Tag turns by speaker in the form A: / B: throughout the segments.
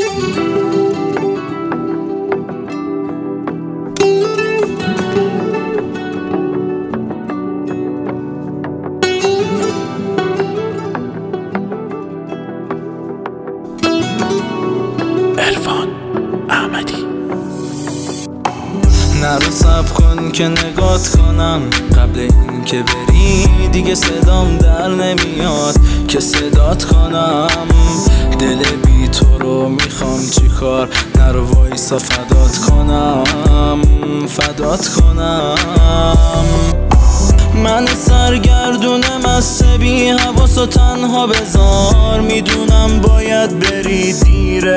A: نرو صبر کن که نگات کنم، قبل این که بری دیگه صدام در نمیاد که صدات کنم. دل بی تو رو میخوام چیکار، نرو وایسا فدات کنم، فدات کنم. من سرگردون مست بی حواس و تنها بذار، میدونم باید بری دیره،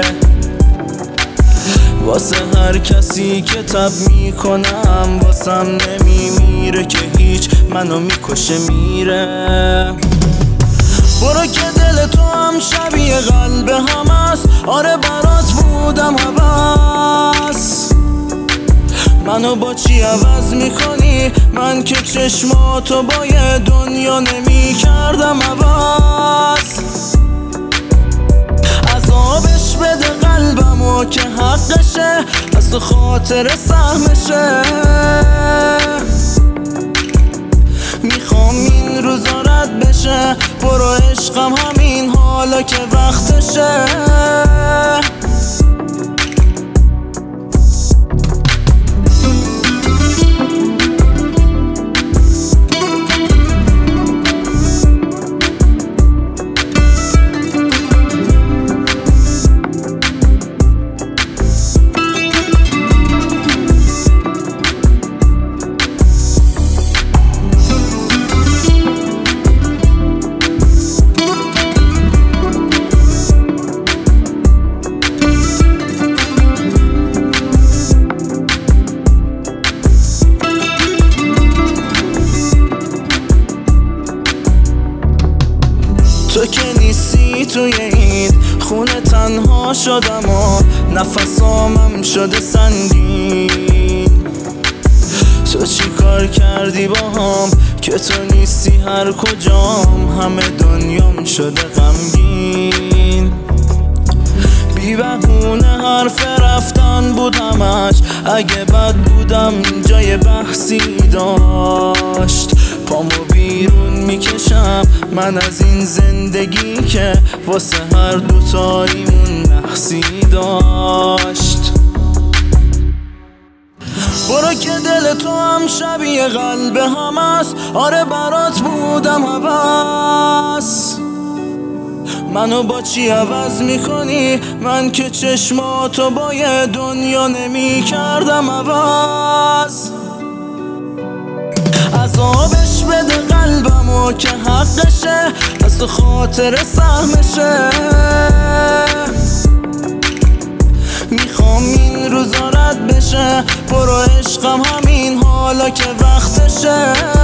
A: واسه هر کسی که تب میکنم واسم نمیمیره که هیچ، منو میکشه میره. برو که دل تو هم شبیه قلب هم است، آره برات بودم هوس. منو با چی عوض میکنی؟ من که چشماتو با یه دنیا نمیکردم عوض. عذابش بده قلبمو که حقشه، از تو خاطر سهمشه. میخوام این روزا رد بشه، برو عشقم همین حالا که وقتشه. تو که نیستی توی این خونه تنها شدم و نفسامم شده سنگین. تو چی کار کردی باهام که تو نیستی هر کجام، همه دنیام شده غمگین. بی بهونه حرف رفتن بود همش، اگه بد بودم جای بحثی داشت. پامو بیرون میکشم من از این زندگی که واسه هر دوتاییمون نحسی داشت. برو که دل تو هم شبیه قلب هم است، آره برات بودم هوس. منو با چی عوض میکنی؟ من که چشماتو با یه دنیا نمیکردم عوض. عذابش بده قلبمو که حقشه، از تو خاطر سهمشه. میخوام این روزا رد بشه، برو عشقم همین حالا که وقتشه.